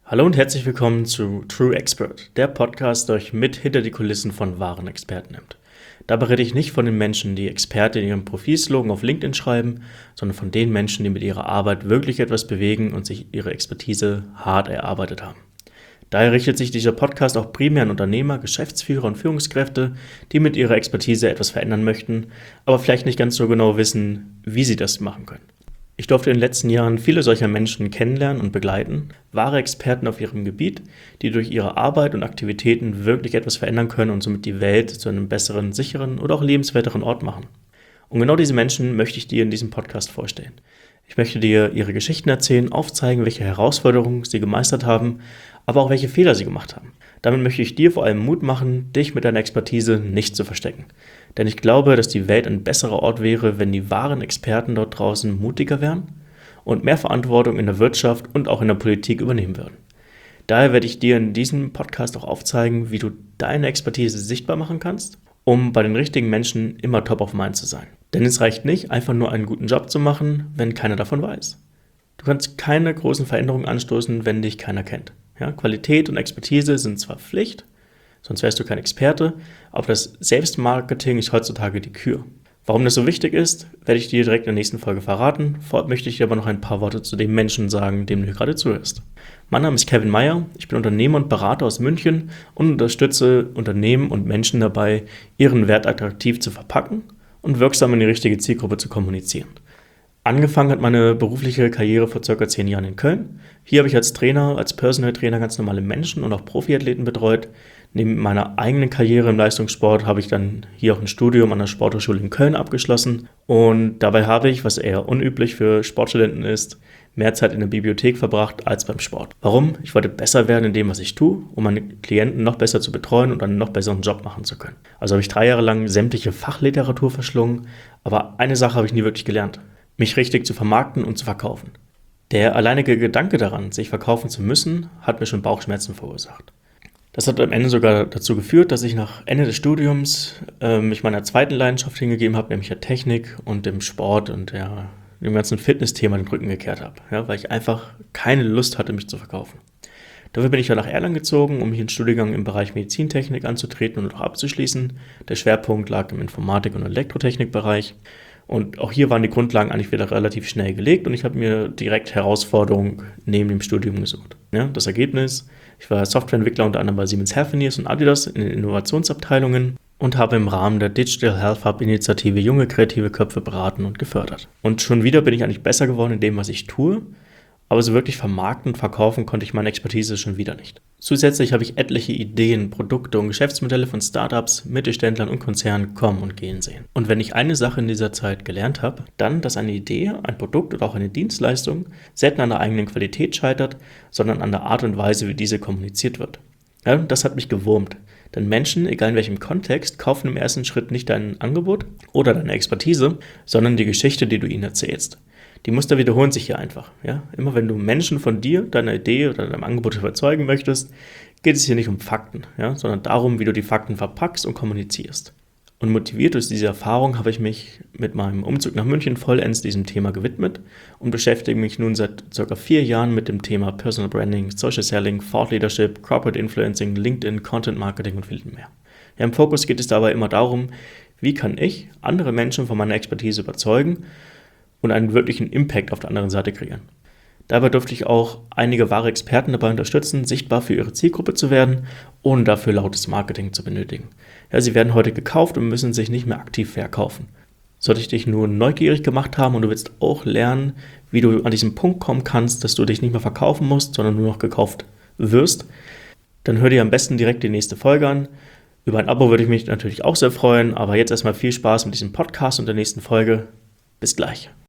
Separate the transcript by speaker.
Speaker 1: Hallo und herzlich willkommen zu True Expert, der Podcast, der euch mit hinter die Kulissen von wahren Experten nimmt. Dabei rede ich nicht von den Menschen, die Experte in ihrem Profilslogan auf LinkedIn schreiben, sondern von den Menschen, die mit ihrer Arbeit wirklich etwas bewegen und sich ihre Expertise hart erarbeitet haben. Daher richtet sich dieser Podcast auch primär an Unternehmer, Geschäftsführer und Führungskräfte, die mit ihrer Expertise etwas verändern möchten, aber vielleicht nicht ganz so genau wissen, wie sie das machen können. Ich durfte in den letzten Jahren viele solcher Menschen kennenlernen und begleiten, wahre Experten auf ihrem Gebiet, die durch ihre Arbeit und Aktivitäten wirklich etwas verändern können und somit die Welt zu einem besseren, sicheren oder auch lebenswerteren Ort machen. Und genau diese Menschen möchte ich dir in diesem Podcast vorstellen. Ich möchte dir ihre Geschichten erzählen, aufzeigen, welche Herausforderungen sie gemeistert haben, aber auch welche Fehler sie gemacht haben. Damit möchte ich dir vor allem Mut machen, dich mit deiner Expertise nicht zu verstecken. Denn ich glaube, dass die Welt ein besserer Ort wäre, wenn die wahren Experten dort draußen mutiger wären und mehr Verantwortung in der Wirtschaft und auch in der Politik übernehmen würden. Daher werde ich dir in diesem Podcast auch aufzeigen, wie du deine Expertise sichtbar machen kannst, um bei den richtigen Menschen immer top of mind zu sein. Denn es reicht nicht, einfach nur einen guten Job zu machen, wenn keiner davon weiß. Du kannst keine großen Veränderungen anstoßen, wenn dich keiner kennt. Ja, Qualität und Expertise sind zwar Pflicht, sonst wärst du kein Experte, aber das Selbstmarketing ist heutzutage die Kür. Warum das so wichtig ist, werde ich dir direkt in der nächsten Folge verraten. Vorab möchte ich dir aber noch ein paar Worte zu dem Menschen sagen, dem du gerade zuhörst. Mein Name ist Kevin Meyer, ich bin Unternehmer und Berater aus München und unterstütze Unternehmen und Menschen dabei, ihren Wert attraktiv zu verpacken und wirksam in die richtige Zielgruppe zu kommunizieren. Angefangen hat meine berufliche Karriere vor ca. 10 Jahren in Köln. Hier habe ich als Trainer, als Personal Trainer ganz normale Menschen und auch Profiathleten betreut. Neben meiner eigenen Karriere im Leistungssport habe ich dann hier auch ein Studium an der Sporthochschule in Köln abgeschlossen. Und dabei habe ich, was eher unüblich für Sportstudenten ist, mehr Zeit in der Bibliothek verbracht als beim Sport. Warum? Ich wollte besser werden in dem, was ich tue, um meine Klienten noch besser zu betreuen und einen noch besseren Job machen zu können. Also habe ich 3 Jahre lang sämtliche Fachliteratur verschlungen, aber eine Sache habe ich nie wirklich gelernt: mich richtig zu vermarkten und zu verkaufen. Der alleinige Gedanke daran, sich verkaufen zu müssen, hat mir schon Bauchschmerzen verursacht. Das hat am Ende sogar dazu geführt, dass ich nach Ende des Studiums mich meiner zweiten Leidenschaft hingegeben habe, nämlich der Technik und dem Sport und dem ganzen Fitnessthema den Rücken gekehrt habe, ja, weil ich einfach keine Lust hatte, mich zu verkaufen. Dafür bin ich dann nach Erlangen gezogen, um hier einen Studiengang im Bereich Medizintechnik anzutreten und auch abzuschließen. Der Schwerpunkt lag im Informatik- und Elektrotechnikbereich. Und auch hier waren die Grundlagen eigentlich wieder relativ schnell gelegt und ich habe mir direkt Herausforderungen neben dem Studium gesucht. Ja, das Ergebnis: ich war Softwareentwickler unter anderem bei Siemens Healthineers und Adidas in den Innovationsabteilungen und habe im Rahmen der Digital Health Hub Initiative junge kreative Köpfe beraten und gefördert. Und schon wieder bin ich eigentlich besser geworden in dem, was ich tue, aber so wirklich vermarkten und verkaufen konnte ich meine Expertise schon wieder nicht. Zusätzlich habe ich etliche Ideen, Produkte und Geschäftsmodelle von Startups, Mittelständlern und Konzernen kommen und gehen sehen. Und wenn ich eine Sache in dieser Zeit gelernt habe, dann, dass eine Idee, ein Produkt oder auch eine Dienstleistung selten an der eigenen Qualität scheitert, sondern an der Art und Weise, wie diese kommuniziert wird. Ja, das hat mich gewurmt. Denn Menschen, egal in welchem Kontext, kaufen im ersten Schritt nicht dein Angebot oder deine Expertise, sondern die Geschichte, die du ihnen erzählst. Die Muster wiederholen sich hier einfach. Ja? Immer wenn du Menschen von dir, deiner Idee oder deinem Angebot überzeugen möchtest, geht es hier nicht um Fakten, ja? sondern darum, wie du die Fakten verpackst und kommunizierst. Und motiviert durch diese Erfahrung habe ich mich mit meinem Umzug nach München vollends diesem Thema gewidmet und beschäftige mich nun seit ca. 4 Jahren mit dem Thema Personal Branding, Social Selling, Thought Leadership, Corporate Influencing, LinkedIn, Content Marketing und viel mehr. Ja, im Fokus geht es dabei immer darum, wie kann ich andere Menschen von meiner Expertise überzeugen und einen wirklichen Impact auf der anderen Seite kreieren. Dabei durfte ich auch einige wahre Experten dabei unterstützen, sichtbar für ihre Zielgruppe zu werden, ohne dafür lautes Marketing zu benötigen. Ja, sie werden heute gekauft und müssen sich nicht mehr aktiv verkaufen. Sollte ich dich nur neugierig gemacht haben und du willst auch lernen, wie du an diesen Punkt kommen kannst, dass du dich nicht mehr verkaufen musst, sondern nur noch gekauft wirst, dann hör dir am besten direkt die nächste Folge an. Über ein Abo würde ich mich natürlich auch sehr freuen, aber jetzt erstmal viel Spaß mit diesem Podcast und der nächsten Folge. Bis gleich.